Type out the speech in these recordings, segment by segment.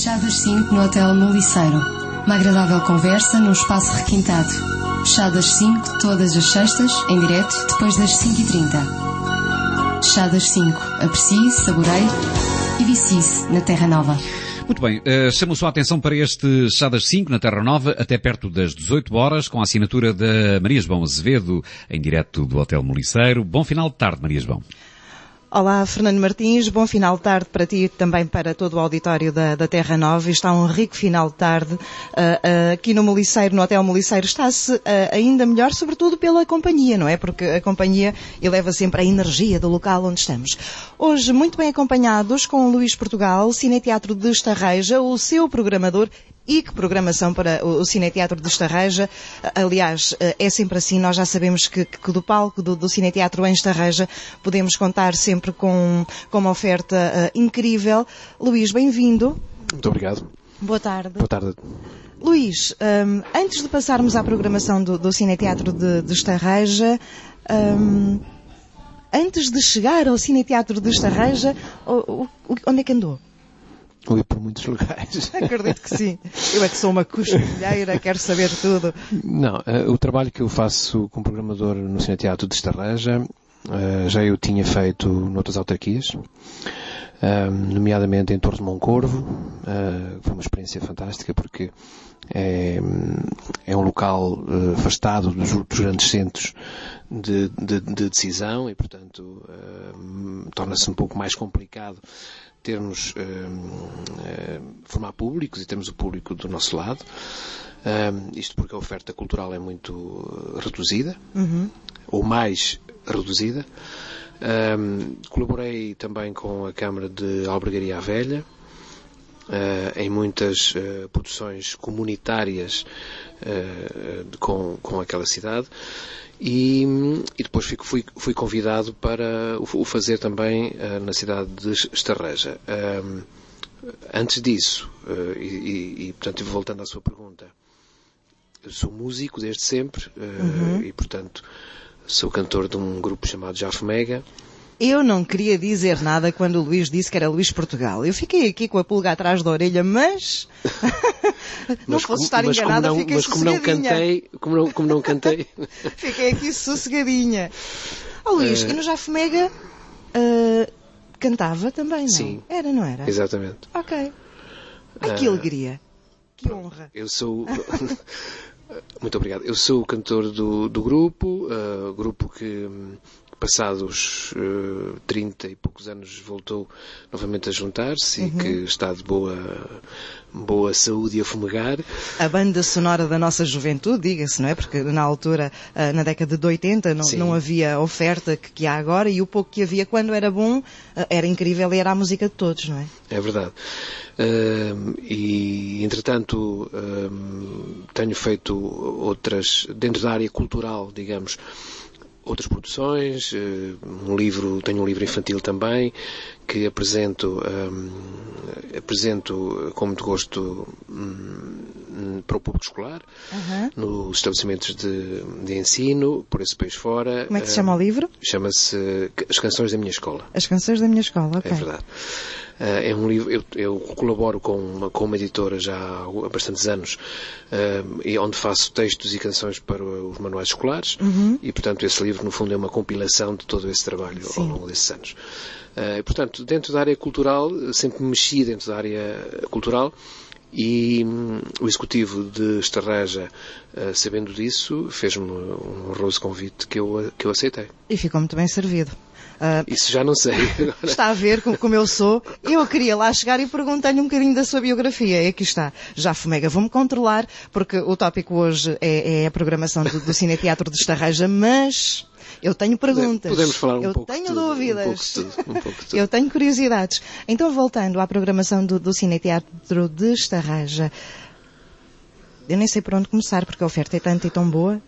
Chá das 5 no Hotel Moliceiro. Uma agradável conversa num espaço requintado. Chá das 5 todas as sextas, em direto, depois das 5h30. Chá das 5. Aprecie, saboreie e vicie-se na Terra Nova. Muito bem, chamo a sua atenção para este Chá das 5 na Terra Nova, até perto das 18 horas, com a assinatura da Maria João Azevedo, em direto do Hotel Moliceiro. Bom final de tarde, Maria João. Olá, Fernando Martins, bom final de tarde para ti e também para todo o auditório da Terra Nova. Está um rico final de tarde aqui no Moliceiro, no Hotel Moliceiro. Está-se ainda melhor, sobretudo pela companhia, não é? Porque a companhia eleva sempre a energia do local onde estamos. Hoje, muito bem acompanhados com o Luís Portugal, Cineteatro de Estarreja, o seu programador. E que programação para o Cineteatro de Estarreja. Aliás, é sempre assim, nós já sabemos que do palco do Cineteatro em Estarreja podemos contar sempre com uma oferta incrível. Luís, bem-vindo. Muito obrigado. Boa tarde. Boa tarde. Luís, antes de passarmos à programação do Cineteatro de Estarreja, antes de chegar ao Cineteatro de Estarreja, onde é que andou? Ouvi por muitos lugares. Acredito que sim. Eu é que sou uma costelheira, quero saber tudo. Não, o trabalho que eu faço como programador no Cineteatro de Estarreja, já eu tinha feito noutras autarquias, nomeadamente em Torres de Moncorvo. Foi uma experiência fantástica porque é um local afastado dos grandes centros de decisão e, portanto, torna-se um pouco mais complicado termos, formar públicos e termos o público do nosso lado. Isto porque a oferta cultural é muito reduzida, ou mais reduzida. Colaborei também com a Câmara de Albergaria à Velha, em muitas produções comunitárias com aquela cidade. E depois fui convidado para o fazer também na cidade de Estarreja. Antes disso, portanto, voltando à sua pergunta, eu sou músico desde sempre, e portanto sou cantor de um grupo chamado Jafomega. Eu não queria dizer nada quando o Luís disse que era Luís Portugal. Eu fiquei aqui com a pulga atrás da orelha, mas não fosse estar enganada, fiquei sossegadinha. Como não cantei. Fiquei aqui sossegadinha. Luís, e no Jafomega cantava também, não? Sim. Era, não era? Exatamente. Ok. Que alegria. Que honra. Eu sou... Muito obrigado. Eu sou o cantor do grupo, grupo que... passados 30 e poucos anos voltou novamente a juntar-se e que está de boa saúde e a fumegar. A banda sonora da nossa juventude, diga-se, não é? Porque na altura, na década de 80, não havia oferta que há agora, e o pouco que havia quando era bom, era incrível e era a música de todos, não é? É verdade. E entretanto tenho feito outras, dentro da área cultural, digamos, outras produções, tenho um livro infantil também, que apresento com muito gosto para o público escolar, nos estabelecimentos de ensino, por esse país fora. Como é que se chama o livro? Chama-se As Canções da Minha Escola. As Canções da Minha Escola, ok. É verdade. É um livro, eu colaboro com uma editora já há bastantes anos, onde faço textos e canções para os manuais escolares, e portanto esse livro no fundo é uma compilação de todo esse trabalho ao longo desses anos. Portanto, dentro da área cultural, sempre me mexi dentro da área cultural, e o executivo de Estarreja, sabendo disso, fez-me um honroso convite que eu aceitei. E ficou muito bem servido. Isso já não sei. Está a ver como eu sou. Eu queria lá chegar e perguntar-lhe um bocadinho da sua biografia. E aqui está. Jafomega, vou-me controlar, porque o tópico hoje é a programação do Cineteatro de Estarreja, mas eu tenho perguntas. Podemos falar um pouco de tudo. Eu tenho dúvidas. Um pouco de tudo. Eu tenho curiosidades. Então, voltando à programação do Cineteatro de Estarreja, eu nem sei por onde começar, porque a oferta é tanta e tão boa.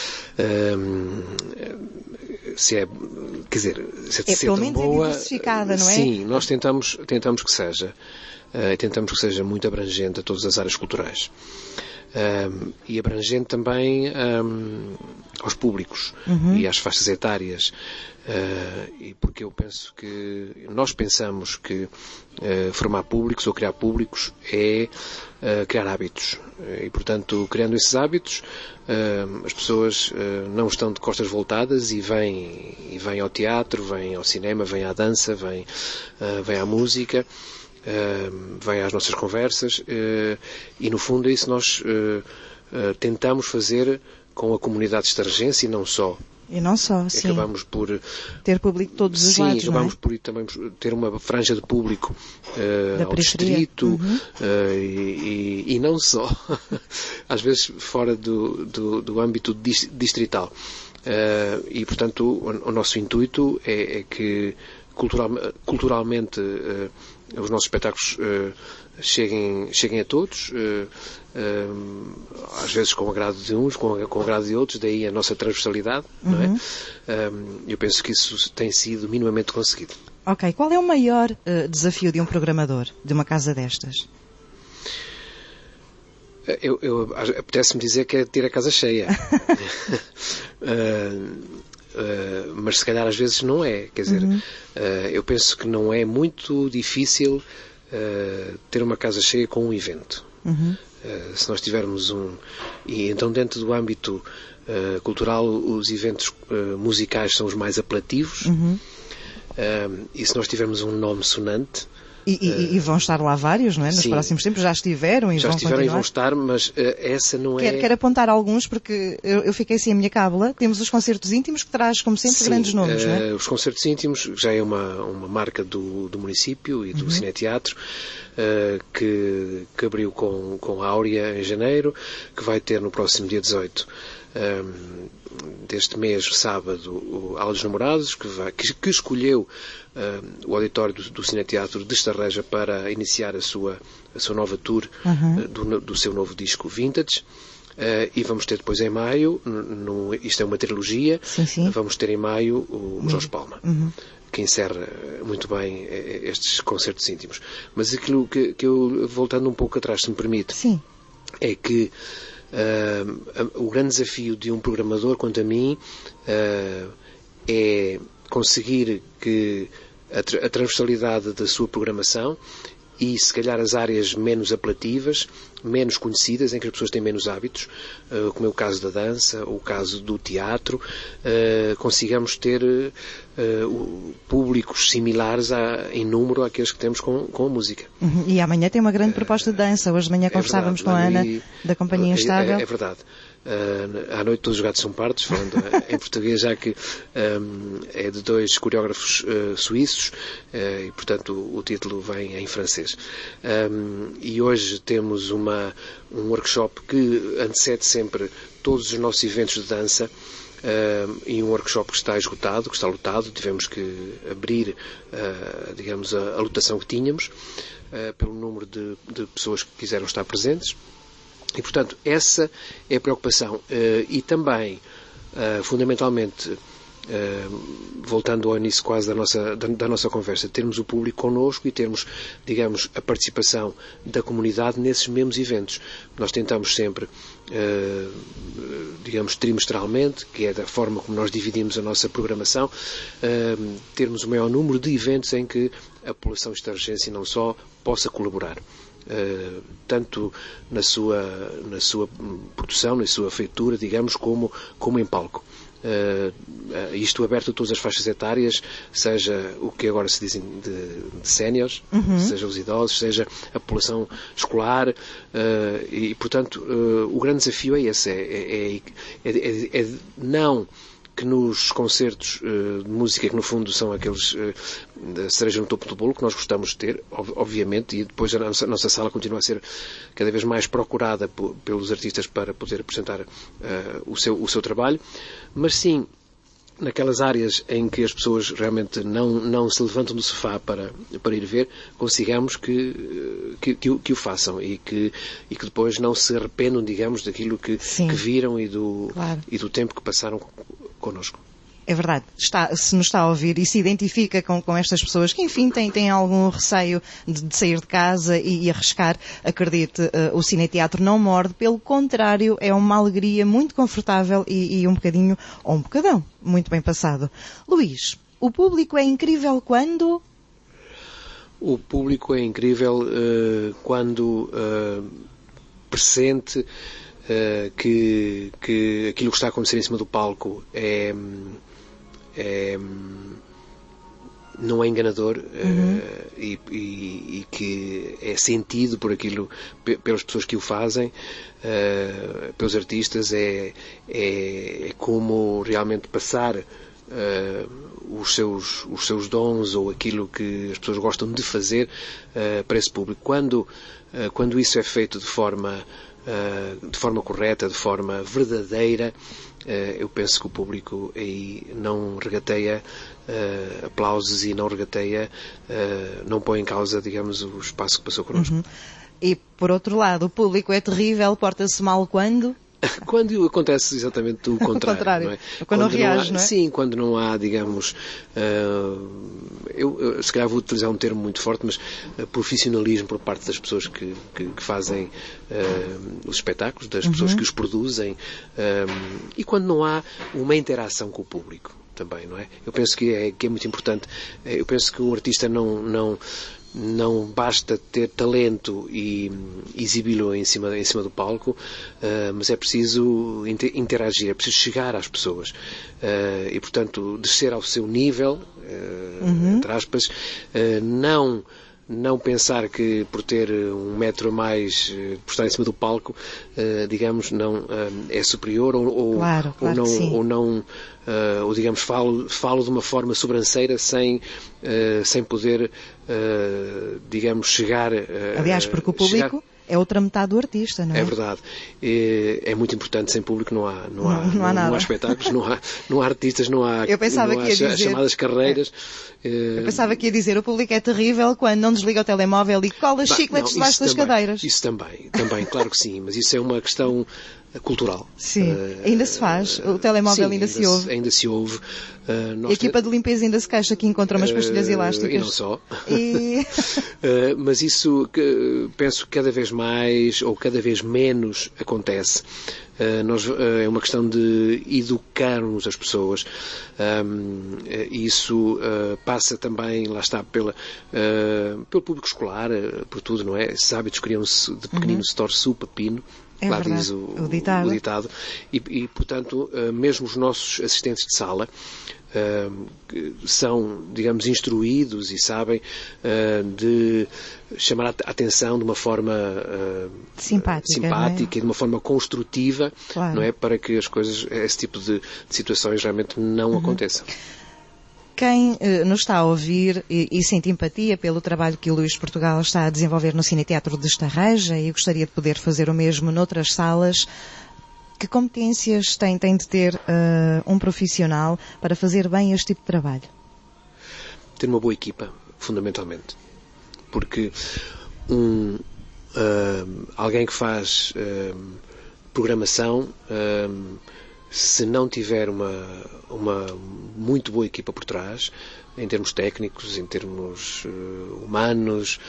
Se é pelo menos boa, é diversificada, não é? Sim, nós tentamos que seja. e tentamos que seja muito abrangente a todas as áreas culturais. E abrangente também aos públicos e às faixas etárias, e porque nós pensamos que formar públicos ou criar públicos é criar hábitos, e portanto, criando esses hábitos, as pessoas não estão de costas voltadas e vêm ao teatro, vêm ao cinema, vêm à dança, vêm à música, vem às nossas conversas, e no fundo é isso que nós tentamos fazer com a comunidade de Estarregense, e não só. E não só, sim. Acabamos por ter público de todos os lados, sim, acabamos por também ter uma franja de público ao periferia. distrito, e não só, às vezes fora do âmbito distrital. E portanto o nosso intuito é que culturalmente os nossos espetáculos cheguem a todos, às vezes com o agrado de uns, com o agrado de outros, daí a nossa transversalidade, não é? Eu penso que isso tem sido minimamente conseguido. Ok, qual é o maior desafio de um programador de uma casa destas? Apetece-me dizer que é ter a casa cheia. Mas se calhar às vezes não é. Quer dizer, eu penso que não é muito difícil ter uma casa cheia com um evento. Se nós tivermos e então dentro do âmbito cultural, os eventos musicais são os mais apelativos, e se nós tivermos um nome sonante. E vão estar lá vários, não é? Nos próximos tempos já estiveram e já vão estiveram continuar. E vão estar, mas essa não é... Quero apontar alguns, porque eu fiquei sem a minha cábula. Temos os concertos íntimos, que traz, como sempre, grandes nomes, não é? Os concertos íntimos já é uma marca do município e do Cineteatro, que abriu com a Áurea em janeiro, que vai ter no próximo dia 18 deste mês, sábado, o Ala dos Namorados, que escolheu o auditório do Cineteatro de Estarreja para iniciar a sua nova tour do seu novo disco Vintage. E vamos ter depois em maio, isto é uma trilogia, sim. Vamos ter em maio o Jorge Palma, que encerra muito bem estes concertos íntimos. Mas aquilo que eu, voltando um pouco atrás, se me permite, é que o grande desafio de um programador, quanto a mim, é conseguir que a transversalidade da sua programação e, se calhar, as áreas menos apelativas, menos conhecidas, em que as pessoas têm menos hábitos, como é o caso da dança, ou o caso do teatro, consigamos ter públicos similares em número àqueles que temos com a música. E amanhã tem uma grande proposta de dança. Hoje de manhã conversávamos com a Ana, da Companhia Instável. É verdade. À noite todos os gatos são pardos, falando em português, já que é de dois coreógrafos suíços, e portanto o título vem em francês. E hoje temos um workshop que antecede sempre todos os nossos eventos de dança, e um workshop que está esgotado, que está lotado. Tivemos que abrir, digamos, a lotação que tínhamos, pelo número de pessoas que quiseram estar presentes. E, portanto, essa é a preocupação. E também, fundamentalmente, voltando ao início quase da nossa conversa, termos o público connosco e termos, digamos, a participação da comunidade nesses mesmos eventos. Nós tentamos sempre, digamos, trimestralmente, que é da forma como nós dividimos a nossa programação, termos o maior número de eventos em que a população estarregense não só possa colaborar. Tanto na sua produção, na sua feitura, digamos, como em palco. Isto aberto a todas as faixas etárias, seja o que agora se dizem de séniores, seja os idosos, seja a população escolar, e portanto o grande desafio é esse, é não que nos concertos de música, que no fundo são aqueles da cereja no topo do bolo, que nós gostamos de ter, obviamente, e depois a nossa sala continua a ser cada vez mais procurada pelos artistas para poder apresentar o seu trabalho, mas sim naquelas áreas em que as pessoas realmente não se levantam do sofá para ir ver, consigamos que o façam e que depois não se arrependam, digamos, daquilo que viram e do tempo que passaram connosco. É verdade. Se nos está a ouvir e se identifica com estas pessoas que, enfim, têm algum receio de sair de casa e arriscar, acredite, o Cineteatro não morde. Pelo contrário, é uma alegria muito confortável e um bocadinho, ou um bocadão, muito bem passado. Luís, o público é incrível quando? O público é incrível quando pressente que aquilo que está a acontecer em cima do palco não é enganador e que é sentido por aquilo, pelas pessoas que o fazem, pelos artistas, é como realmente passar os seus dons ou aquilo que as pessoas gostam de fazer para esse público. Quando isso é feito de forma correta, de forma verdadeira, eu penso que o público aí não regateia aplausos e não põe em causa, digamos, o espaço que passou connosco. E, por outro lado, o público é terrível, porta-se mal quando? Quando acontece exatamente o contrário. Não é? Quando não reage, não é? Sim, quando não há, digamos, eu se calhar vou utilizar um termo muito forte, mas profissionalismo por parte das pessoas que fazem os espetáculos, das pessoas que os produzem, e quando não há uma interação com o público também, não é? Eu penso que é muito importante. Eu penso que um artista não basta ter talento e exibi-lo em cima do palco, mas é preciso interagir, é preciso chegar às pessoas e, portanto, descer ao seu nível, entre aspas, não pensar que por ter 1 metro a mais, por estar em cima do palco, digamos, não é superior ou digamos, falo de uma forma sobranceira sem poder, digamos, chegar... Aliás, porque o público é outra metade do artista, não é? É verdade. É muito importante. Sem público não há nada. Não há espetáculos, não há artistas, não há as chamadas carreiras. Eu pensava que ia dizer, o público é terrível quando não desliga o telemóvel e cola chicletes debaixo das cadeiras. Isso também, claro que sim, mas isso é uma questão cultural. Sim, ainda se faz, o telemóvel ainda se ouve. Ainda se ouve. A equipa de limpeza ainda se queixa que encontra umas pastilhas elásticas. E não só. Mas isso penso que cada vez mais ou cada vez menos acontece. É uma questão de educarmos as pessoas. Isso passa também, lá está, pelo público escolar, por tudo, não é? Esses hábitos criam-se de pequenino, se torce o pepino. É lá verdade, diz o ditado. E, portanto, mesmo os nossos assistentes de sala são, digamos, instruídos e sabem de chamar a atenção de uma forma simpática é? E de uma forma construtiva, claro. Não é? Para que as coisas, esse tipo de situações realmente não aconteçam. Quem nos está a ouvir e sente empatia pelo trabalho que o Luís Portugal está a desenvolver no Cineteatro de Estarreja e gostaria de poder fazer o mesmo noutras salas, que competências tem de ter um profissional para fazer bem este tipo de trabalho? Ter uma boa equipa, fundamentalmente. Porque alguém que faz programação, se não tiver uma muito boa equipa por trás, em termos técnicos, em termos humanos,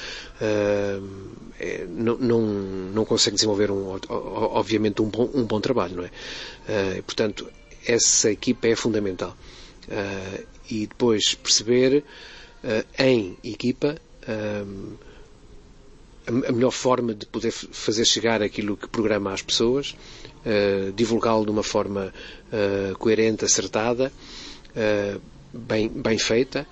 não consegue desenvolver obviamente um bom trabalho, não é? Portanto, essa equipa é fundamental. E depois perceber em equipa a melhor forma de poder fazer chegar aquilo que programa às pessoas, divulgá-lo de uma forma coerente, acertada, bem feita,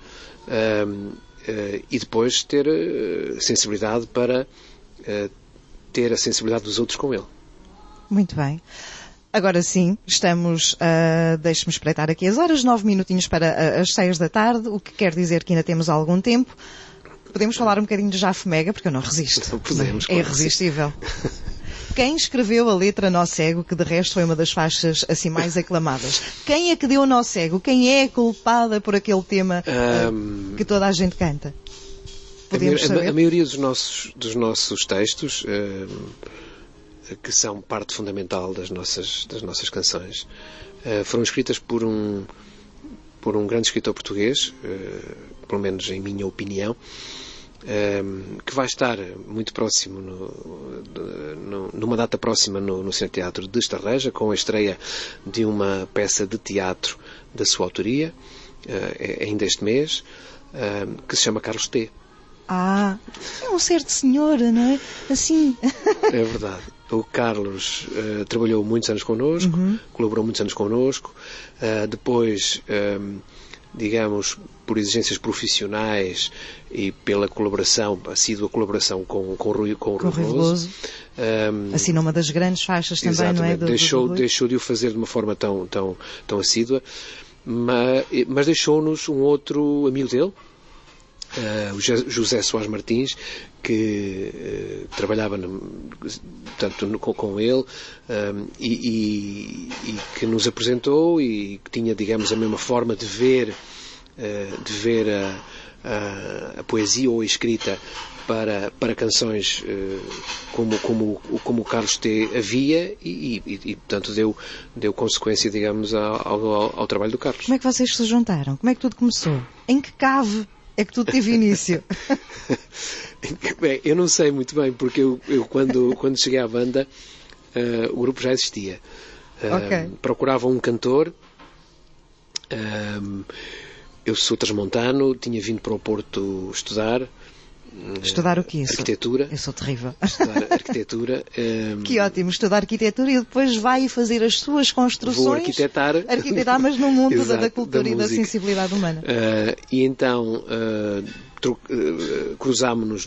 e depois ter sensibilidade para ter a sensibilidade dos outros com ele. Muito bem. Agora sim, estamos, deixe-me espreitar aqui as horas, 9 minutinhos para as 6 da tarde, o que quer dizer que ainda temos algum tempo. Podemos falar um bocadinho de Jafemega, porque eu não resisto. Não podemos, é irresistível. Quem escreveu a letra Nó Cego, que de resto foi uma das faixas assim mais aclamadas? Quem é que deu Nó Cego? Quem é culpada por aquele tema que toda a gente canta? Podemos saber? A maioria dos nossos textos, que são parte fundamental das nossas canções, foram escritas por por um grande escritor português, pelo menos em minha opinião, que vai estar muito próximo, numa data próxima no Cineteatro de Estarreja, com a estreia de uma peça de teatro da sua autoria, ainda este mês, que se chama Carlos T. É um certo senhor, não é? Assim. É verdade. O Carlos trabalhou muitos anos connosco, colaborou muitos anos connosco, depois, digamos, por exigências profissionais e pela colaboração, assídua colaboração com o Rui Veloso. Assim, numa das grandes faixas também, exatamente, não é? Deixou de o fazer de uma forma tão assídua, mas deixou-nos um outro amigo dele, o José Soares Martins, que trabalhava com ele, e que nos apresentou e que tinha, digamos, a mesma forma de ver a poesia ou a escrita para canções como o Carlos T. havia e portanto deu consequência, digamos, ao trabalho do Carlos. Como é que vocês se juntaram? Como é que tudo começou? Em que cave é que tudo teve início? Bem, eu não sei muito bem, porque eu quando cheguei à banda, o grupo já existia. Procurava um cantor. Eu sou transmontano, tinha vindo para o Porto estudar. Estudar o quê? Arquitetura. Eu sou terrível. Estudar arquitetura. Que ótimo, estudar arquitetura e depois vai fazer as suas construções. Vou arquitetar, mas no mundo exato, da cultura da e da sensibilidade humana. E então cruzámos-nos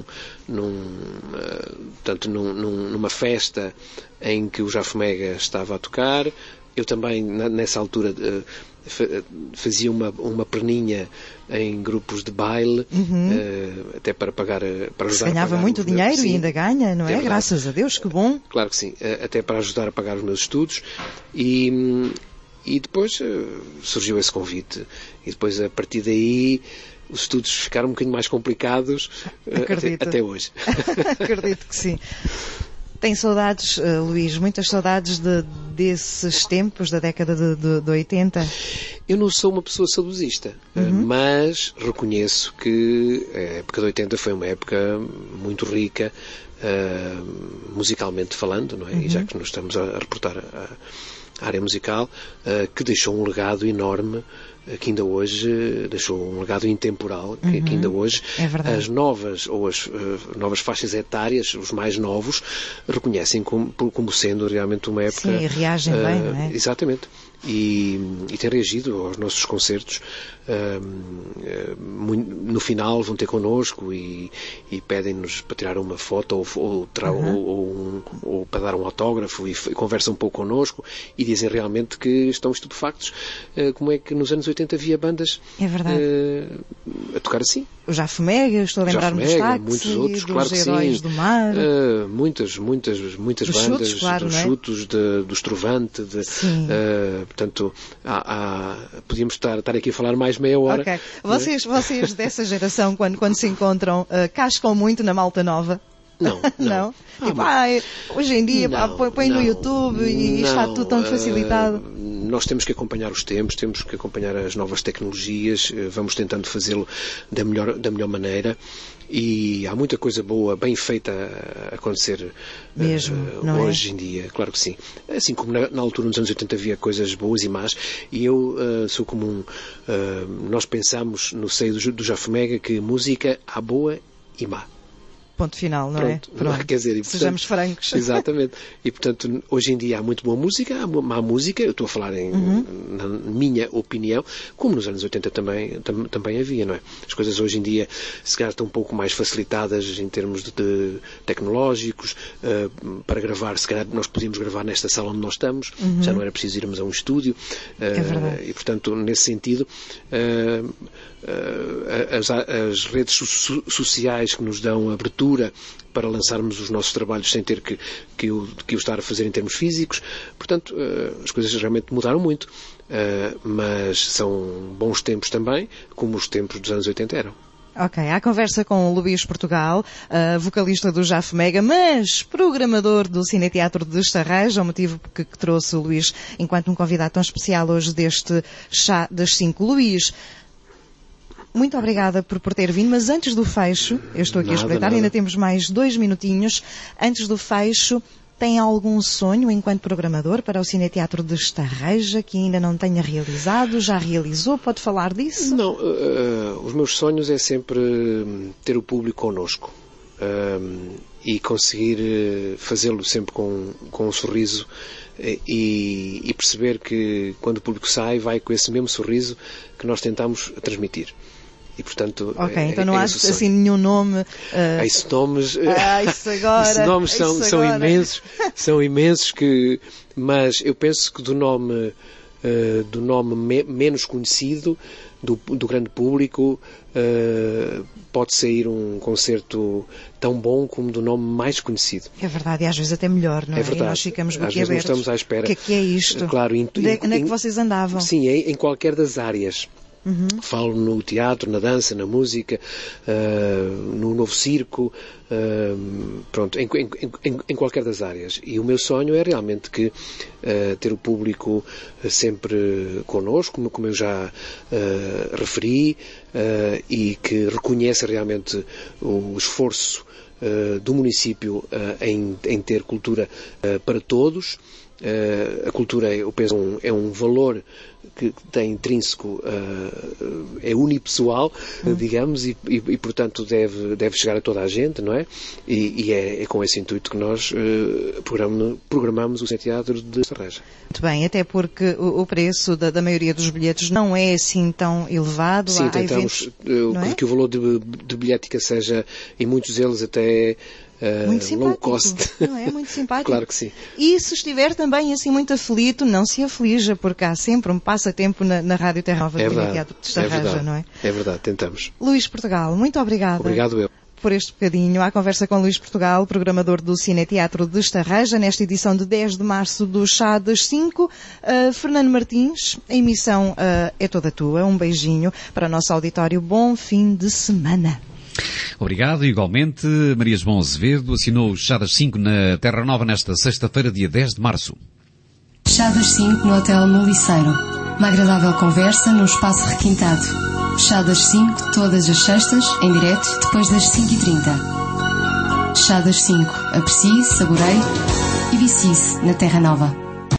numa festa em que o Jafomega estava a tocar. Eu também, nessa altura, fazia uma perninha em grupos de baile, até para pagar, para ajudar. Se ganhava muito dinheiro, sim, e ainda ganha, não é? Graças a Deus, que bom. Claro que sim, até para ajudar a pagar os meus estudos. E depois surgiu esse convite. E depois, a partir daí, os estudos ficaram um bocadinho mais complicados até hoje. Acredito que sim. Tem saudades, Luís, muitas saudades desses tempos, da década de 80? Eu não sou uma pessoa saudosista, mas reconheço que a época de 80 foi uma época muito rica, musicalmente falando, não é? E já que nós estamos a reportar a área musical, que deixou um legado enorme, que ainda hoje deixou um legado intemporal, que ainda hoje as novas faixas etárias, os mais novos, reconhecem como sendo realmente uma época... Sim, e reagem bem, não é? Exatamente. E tem reagido aos nossos concertos. No final vão ter connosco e pedem-nos para tirar uma foto ou para dar um autógrafo e conversam um pouco connosco e dizem realmente que estão estupefactos como é que nos anos 80 havia bandas a tocar assim. O Jafomega, estou a lembrar-me dos Táxi, muitos outros, dos claro que Heróis sim. Do Mar. Muitas bandas, Chutos, claro, dos Chutos, do Estrovante, portanto, podíamos estar aqui a falar mais meia hora. Okay. Vocês dessa geração, quando se encontram, cascam muito na malta nova? Não. Não? Hoje em dia, põe no YouTube e está tudo tão facilitado. Nós temos que acompanhar os tempos, temos que acompanhar as novas tecnologias, vamos tentando fazê-lo da melhor maneira. E há muita coisa boa, bem feita a acontecer mesmo, hoje em dia, claro que sim. Assim como na altura, nos anos 80, havia coisas boas e más, e eu sou como nós pensamos no seio do Jafomega que música há boa e má. Ponto final, não é? Pronto. Quer dizer, sejamos francos. Exatamente. E, portanto, hoje em dia há muito boa música, há má música, eu estou a falar na minha opinião, como nos anos 80 também havia, não é? As coisas hoje em dia, se calhar, estão um pouco mais facilitadas em termos de tecnológicos, para gravar, se calhar nós podíamos gravar nesta sala onde nós estamos, já não era preciso irmos a um estúdio. É verdade. E, portanto, nesse sentido, as redes sociais que nos dão abertura para lançarmos os nossos trabalhos sem ter que o estar a fazer em termos físicos. Portanto, as coisas realmente mudaram muito. Mas são bons tempos também, como os tempos dos anos 80 eram. Ok, há conversa com o Luís Portugal, vocalista do Jaf Mega, mas programador do Cineteatro de Estarreja, o motivo que trouxe o Luís enquanto um convidado tão especial hoje deste Chá das 5. Luís, muito obrigada por ter vindo, mas antes do fecho, eu estou aqui a espreitar, ainda temos mais 2 minutinhos, antes do fecho, tem algum sonho enquanto programador para o Cineteatro de Estarreja que ainda não tenha realizado? Já realizou? Pode falar disso? Não, os meus sonhos é sempre ter o público connosco e conseguir fazê-lo sempre com um sorriso e perceber que quando o público sai, vai com esse mesmo sorriso que nós tentamos transmitir. E, portanto, então não há assim nenhum nome. Esses nomes, esses nomes são imensos mas eu penso que do nome menos conhecido, do grande público, pode sair um concerto tão bom como do nome mais conhecido. É verdade, e às vezes até melhor, não é? É verdade. E nós ficamos às vezes não estamos à espera. O que é isto? Claro, onde é que vocês andavam? Sim, em qualquer das áreas. Falo no teatro, na dança, na música, no novo circo, pronto, em qualquer das áreas. E o meu sonho é realmente que ter o público sempre connosco, como eu já referi, e que reconhece realmente o esforço do município em ter cultura para todos. A cultura, eu penso, é um valor que tem intrínseco, é unipessoal, digamos, e portanto deve chegar a toda a gente, não é? E é com esse intuito que nós programamos o Cineteatro de Estarreja. Muito bem, até porque o preço da maioria dos bilhetes não é assim tão elevado. Sim, tentamos que o valor de bilhética seja, em muitos deles até muito simpático, low cost. Não é? Muito simpático. Claro que sim. E se estiver também assim muito aflito, não se aflija, porque há sempre um passatempo na Rádio Terra Nova do Cineteatro de Estarreja, não é? É verdade, tentamos. Luís Portugal, muito obrigada. Obrigado eu. Por este bocadinho, à conversa com Luís Portugal, programador do Cineteatro de Estarreja, nesta edição de 10 de março do Chá das 5. Fernando Martins, a emissão é toda tua. Um beijinho para o nosso auditório. Bom fim de semana. Obrigado, igualmente. Maria João Azevedo assinou o Chá das 5 na Terra Nova nesta sexta-feira, dia 10 de março. Chá das 5 no Hotel Moliceiro. Uma agradável conversa num espaço requintado. Chá das 5 todas as sextas, em direto, depois das 5h30. Chá das 5. Aprecie, saboreie e vicie-se na Terra Nova.